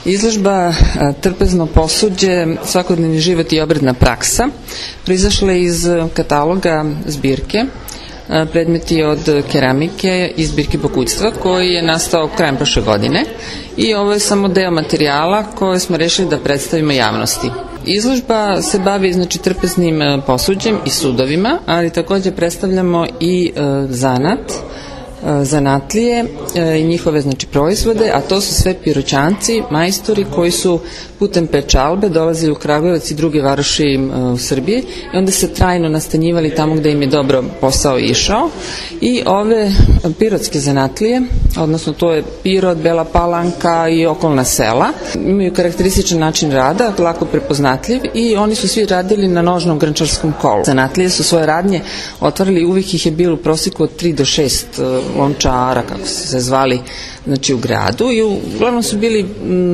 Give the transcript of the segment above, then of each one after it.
Izložba Trpezno posuđe, svakodnevni život i obredna praksa proizašla iz kataloga zbirke predmeti od keramike i zbirke pokućstva koji je nastao krajem prošle godine i ovo je samo deo materijala koje smo rešili da predstavimo javnosti. Izložba se bavi trpeznim posuđem i sudovima, ali takođe predstavljamo i zanatlije i njihove proizvode, a to su sve piroćanci, majstori koji su putem pečalbe dolazili u Kragujevac i druge varoši u Srbiji i onda se trajno nastanjivali tamo gde im je dobro posao išao i ove pirotske zanatlije, odnosno to je Pirot, Bela Palanka i okolna sela, imaju karakterističan način rada, lako prepoznatljiv i oni su svi radili na nožnom grančarskom kolu. Zanatlije su svoje radnje otvarali, uvijek ih je bilo u proseku od 3 do 6 lončara, kako su se zvali, u gradu i uglavnom su bili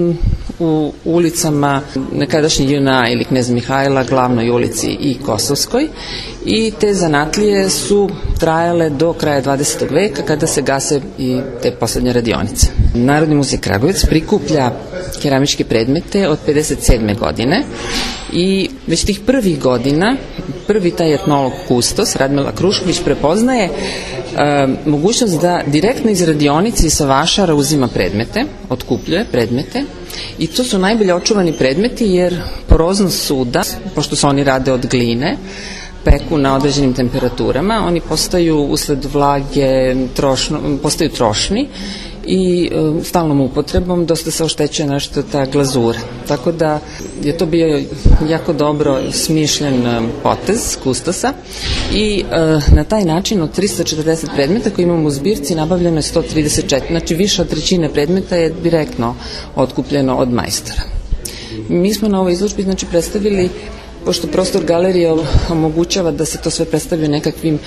u ulicama nekadašnji JNA ili Kneza Mihajla, Glavnoj ulici i Kosovskoj i te zanatlije su trajale do kraja 20. veka kada se gase i te poslednje radionice. Narodni muzej Kragujevac prikuplja keramičke predmete od 57. godine i već tih prvih godina prvi taj etnolog kustos Radmila Krušković prepoznaje mogućnost da direktno iz radionice i sa vašara uzima predmete, otkupljuje predmete i to su najbolje očuvani predmeti jer poroznost suda, pošto se oni rade od gline, peku na određenim temperaturama, oni postaju usled vlage, postaju trošni i stalnom upotrebom dosta se oštećuje nešto ta glazura. Tako da je to bio jako dobro smišljen potez kustosa i na taj način od 340 predmeta koje imamo u zbirci nabavljeno je 134, znači više od trećine predmeta je direktno otkupljeno od majstora. Mi smo na ovoj izložbi predstavili, pošto prostor galerije omogućava da se to sve predstavlja nekakvim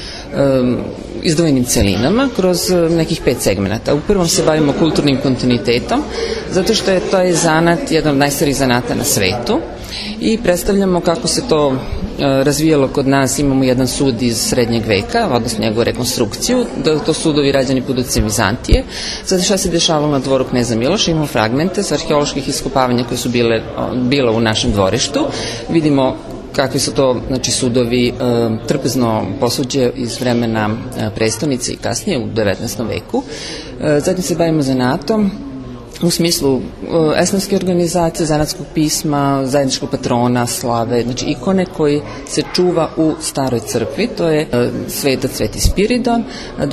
izdvojenim celinama kroz nekih 5 segmenata. U prvom se bavimo kulturnim kontinuitetom, zato što je to zanat jedan od najstarijih zanata na svetu i predstavljamo kako se to razvijalo kod nas. Imamo jedan sud iz srednjeg veka, odnosno njegovu rekonstrukciju, to sudovi rađeni pod utjecajem Vizantije. Sada šta se dešavalo na dvoru kneza Miloša, imamo fragmente sa arheoloških iskopavanja koje su bila u našem dvorištu. Vidimo kakvi su to sudovi, trpezno posuđe iz vremena prestonice i kasnije u 19. veku. Zatim se bavimo zanatom u smislu esnafske organizacije, zanatskog pisma, zajedničkog patrona, slave, ikone koji se čuva u staroj crkvi, to je svetac Sveti Spiridon,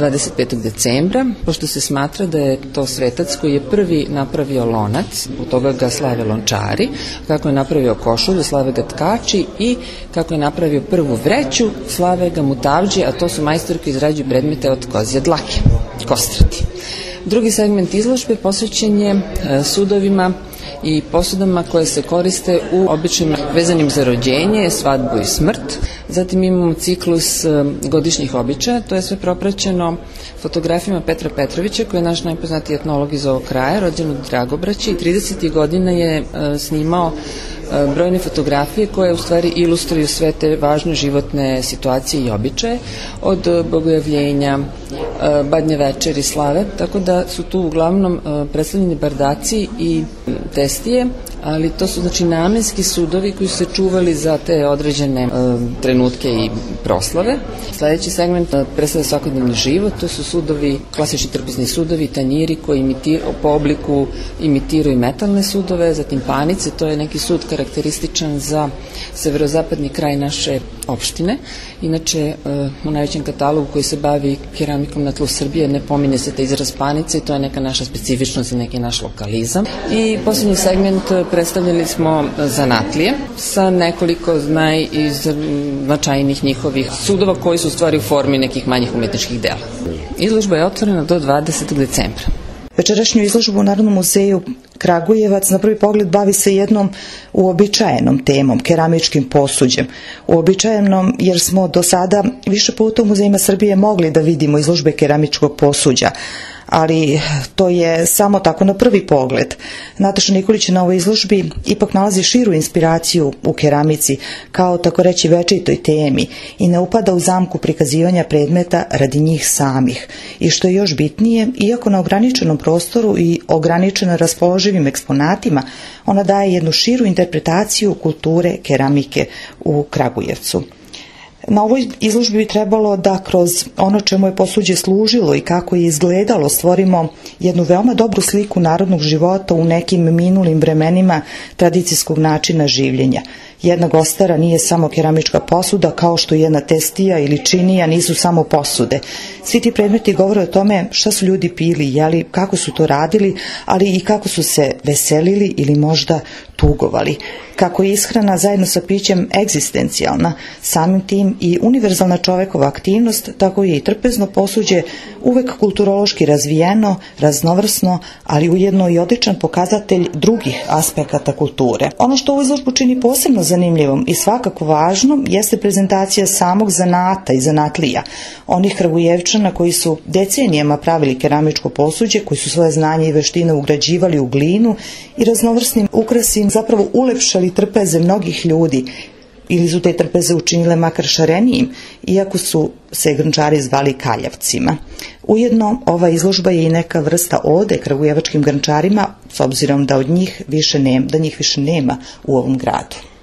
25. decembra, pošto se smatra da je to svetac koji je prvi napravio lonac, u toga ga slave lončari, kako je napravio košulju, slave ga tkači i kako je napravio prvu vreću, slave ga mutavđi, a to su majstori koji izrađuju predmete od kozje dlake, kostrati. Drugi segment izložbe posvećen je sudovima i posudama koje se koriste u običajima vezanim za rođenje, svadbu i smrt. Zatim imamo ciklus godišnjih običaja, to je sve propraćeno fotografijama Petra Petrovića, koji je naš najpoznatiji etnolog iz ovog kraja, rođen u Dragobraći i 30. godina je snimao brojne fotografije koje u stvari ilustruju sve te važne životne situacije i običaje, od bogojavljenja, badnje večeri, slave, tako da su tu uglavnom predstavljeni bardaci i testije, ali to su namenski sudovi koji su se čuvali za te određene trenutke i proslave. Sledeći segment predstavlja svakodnevni život, to su sudovi, klasični trpezni sudovi, tanjiri koji po obliku imitiraju metalne sudove, zatim panice, to je neki sud karakterističan za severozapadni kraj naše opštine. Inače, u najvećem katalogu koji se bavi keramikom na tlu Srbije ne pominje se taj izraz panice i to je neka naša specifičnost i neki naš lokalizam. I poslednji segment predstavljali smo zanatlije sa nekoliko najznačajnijih njihovih sudova koji su u stvari u formi nekih manjih umetničkih dela. Izložba je otvorena do 20. decembra. Večerašnju izložbu u Narodnom muzeju Kragujevac na prvi pogled bavi se jednom uobičajenom temom, keramičkim posuđem. Uobičajenom jer smo do sada više puta u muzejima Srbije mogli da vidimo izložbe keramičkog posuđa, ali to je samo tako na prvi pogled. Nataša Nikolić na ovoj izložbi ipak nalazi širu inspiraciju u keramici, kao tako reći večitoj temi, i ne upada u zamku prikazivanja predmeta radi njih samih. I što je još bitnije, iako na ograničenom prostoru i ograničeno raspoloživim eksponatima, ona daje jednu širu interpretaciju kulture keramike u Kragujevcu. Na ovoj izložbi bi trebalo da kroz ono čemu je posuđe služilo i kako je izgledalo stvorimo jednu veoma dobru sliku narodnog života u nekim minulim vremenima tradicijskog načina življenja. Jedna gostara nije samo keramička posuda, kao što jedna testija ili činija nisu samo posude. Svi ti predmeti govore o tome šta su ljudi pili, jeli, kako su to radili, ali i kako su se veselili ili možda tugovali. Kako je ishrana zajedno sa pićem egzistencijalna, samim tim i univerzalna čovekova aktivnost, tako je i trpezno posuđe uvek kulturološki razvijeno, raznovrsno, ali ujedno i odličan pokazatelj drugih aspekata kulture. Ono što ovu izložbu čini posebno zanimljivom i svakako važnom jeste prezentacija samog zanata i zanatlija, onih Kragujevčana koji su decenijama pravili keramičko posuđe, koji su svoje znanje i veštine ugrađivali u glinu i raznovrsnim ukrasima zapravo ulepšali trpeze mnogih ljudi, ili su te trpeze učinile makar šarenijim, iako su se grnčari zvali kaljavcima. Ujedno, ova izložba je i neka vrsta ode kragujevačkim grnčarima, s obzirom da njih više nema u ovom gradu.